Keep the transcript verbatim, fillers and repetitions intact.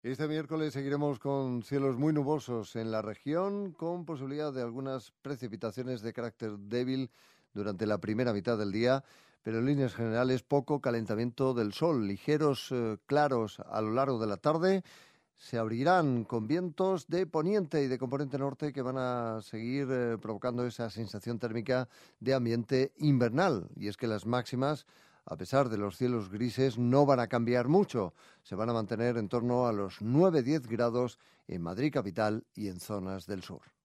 Este miércoles seguiremos con cielos muy nubosos en la región, con posibilidad de algunas precipitaciones de carácter débil durante la primera mitad del día, pero en líneas generales poco calentamiento del sol, ligeros eh, claros a lo largo de la tarde. Se abrirán con vientos de poniente y de componente norte que van a seguir eh, provocando esa sensación térmica de ambiente invernal. Y es que las máximas, a pesar de los cielos grises, no van a cambiar mucho. Se van a mantener en torno a los nueve a diez grados en Madrid capital y en zonas del sur.